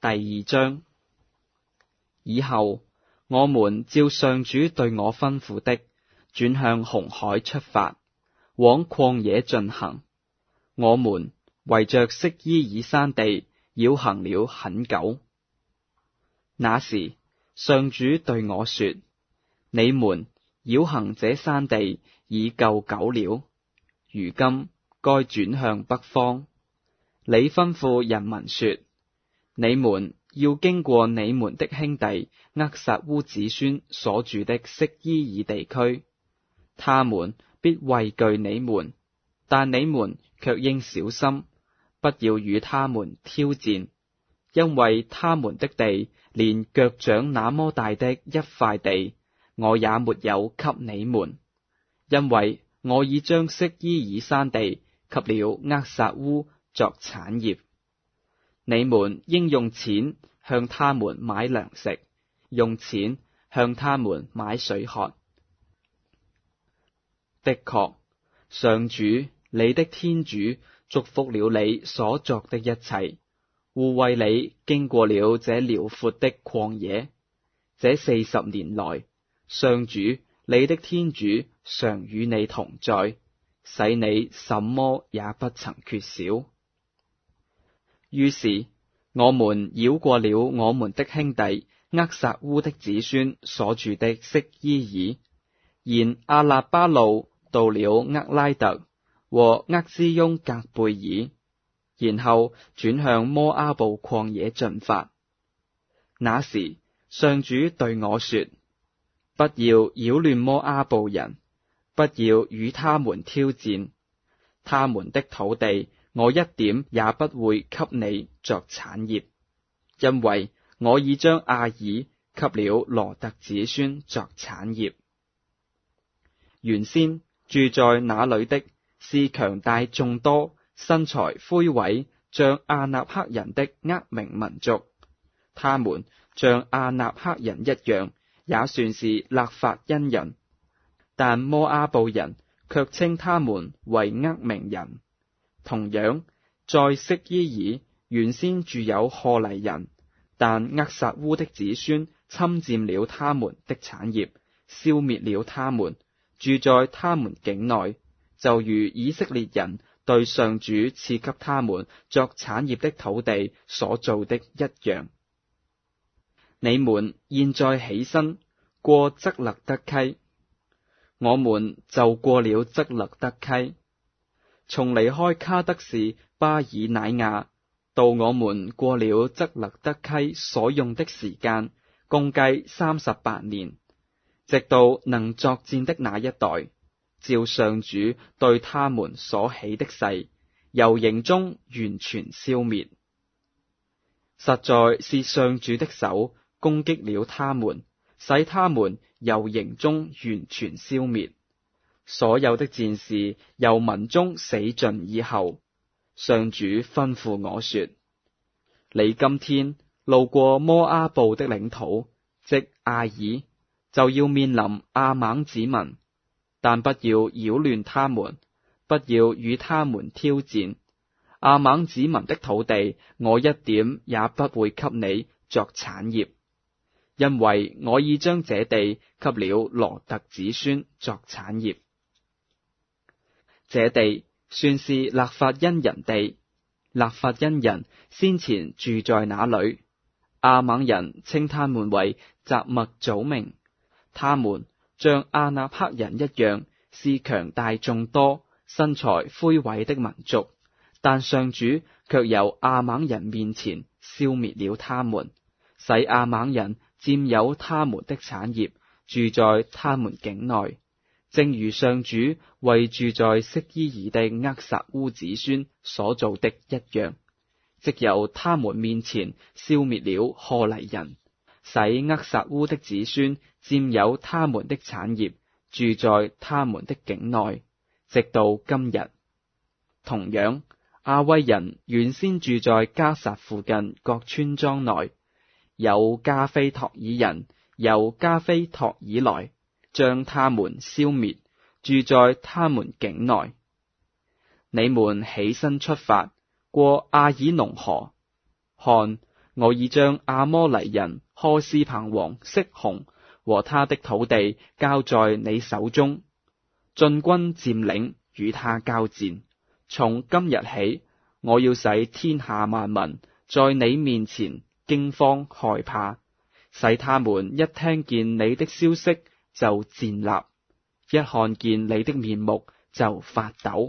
第2章。以後，我們照上主對我吩咐的，轉向紅海出發，往曠野進行。我們圍着色伊爾山地繞行了很久。那時，上主對我說：你們繞行這山地已夠久了，如今該轉向北方。你吩咐人民說：你們要經過你們的兄弟厄撒烏子孫所住的色伊爾地區，他們必畏懼你們，但你們卻應小心，不要與他們挑戰，因為他們的地連腳掌那麼大的一塊地，我也沒有給你們，因為我已將色伊爾山地給了厄撒烏作產業。你們應用錢向他們買糧食，用錢向他們買水喝。的確，上主你的天主祝福了你所作的一切，護衛你經過了這遼闊的曠野。這40年來，上主你的天主常與你同在，使你什麼也不曾缺少。於是，我們繞過了我們的兄弟厄撒烏的子孫所住的色伊爾，沿阿納巴路到了厄拉特和厄茲雍革貝爾，然後轉向摩阿布曠野進發。那時，上主對我說：不要擾亂摩阿布人，不要與他們挑戰，他們的土地我一點也不會給你作產業，因為我已將亞爾給了羅特子孫作產業。原先住在那裏的是強大眾多、身材魁偉像亞納克人的厄明民族，他們像亞納克人一樣，也算是勒法因人，但摩阿布人卻稱他們為厄明人。同樣，在色伊爾原先住有賀黎人，但厄撒烏的子孫侵佔了他們的產業，消滅了他們，住在他們境內，就如以色列人對上主賜給他們作產業的土地所做的一樣。你們現在起身過則勒得溪，我們就過了則勒得溪。從離開卡德士巴爾乃亞到我們過了則勒得溪所用的時間，共計38年，直到能作戰的那一代，照上主對他們所起的誓，由營中完全消滅。實在是上主的手攻擊了他們，使他們由營中完全消滅。所有的戰士由民中死盡以後，上主吩咐我說：你今天路過摩阿布的領土，即亞爾，就要面臨亞猛子民，但不要擾亂他們，不要與他們挑戰。亞猛子民的土地，我一點也不會給你作產業，因為我已將這地給了羅特子孫作產業。這地算是勒法因人地，勒法因人先前住在那裏。亞猛人稱他們為雜麥祖名，他們像亞納克人一樣，是強大眾多、身材魁偉的民族，但上主卻由亞猛人面前消滅了他們，使亞猛人佔有他們的產業，住在他們境內。正如上主為住在色伊爾的厄撒烏子孫所做的一樣，即由他們面前消滅了賀黎人，使厄撒烏的子孫佔有他們的產業，住在他們的境內，直到今日。同樣，亞威人原先住在迦薩附近各村莊內，有加菲托爾人由加菲托爾來，將他們消滅，住在他們境內。你們起身出發，過阿爾農河，看， 我已將阿摩黎人柯斯彭王色熊和他的土地交在你手中，進軍佔領，與他交戰。從今日起，我要使天下萬民在你面前驚慌害怕，使他們一聽見你的消息就戰慄，一看見你的面目就發抖。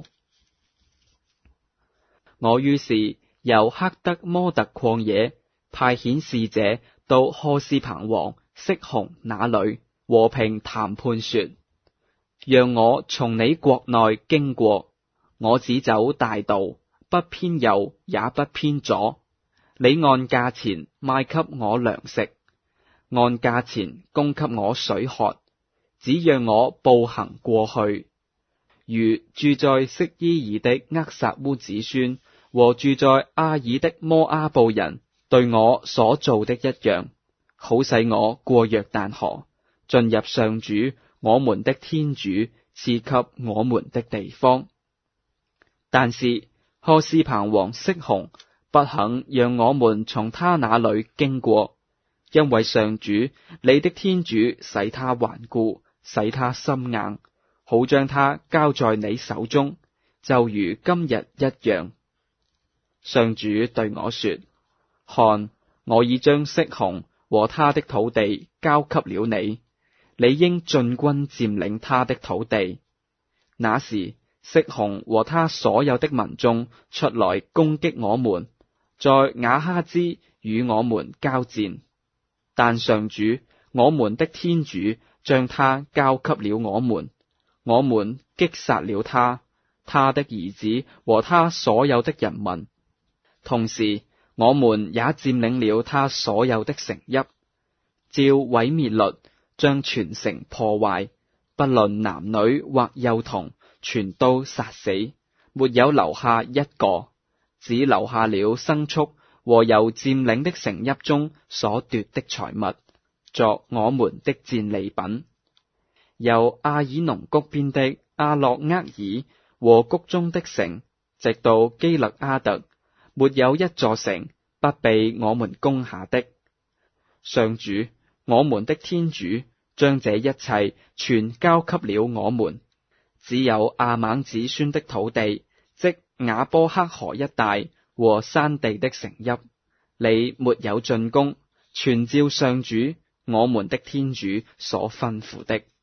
我於是由克德摩特曠野派遣使者到柯斯彭王色熊那裏和平談判說，讓我從你國內經過，我只走大道，不偏右也不偏左。你按價錢賣給我糧食，按價錢供給我水喝，只讓我步行過去，如住在色伊爾的厄撒烏子孫和住在阿爾的摩阿布人對我所做的一樣，好使我過約旦河，進入上主我們的天主賜給我們的地方。但是柯斯彭王色熊不肯讓我們從他那裏經過，因為上主你的天主使他頑固，使他心硬，好將他交在你手中，就如今日一樣。上主對我說，看，我已將色熊和他的土地交給了你，你應進軍佔領他的土地。那時色熊和他所有的民眾出來攻擊我們，在雅哈茲與我們交戰，但上主我們的天主將他交給了我們，我們擊殺了他，他的兒子和他所有的人民，同時我們也佔領了他所有的城邑，照毀滅律將全城破壞，不論男女或幼童，全都殺死，沒有留下一個，只留下了牲畜和由佔領的城邑中所奪的財物，作我們的戰利品。由阿爾農谷邊的阿洛厄爾和谷中的城，直到基勒阿特，沒有一座城不被我們攻下的。上主我們的天主將這一切全交給了我們，只有亞猛子孫的土地，即雅波克河一帶和山地的城邑，你沒有進攻，全照上主我們的天主所吩咐的。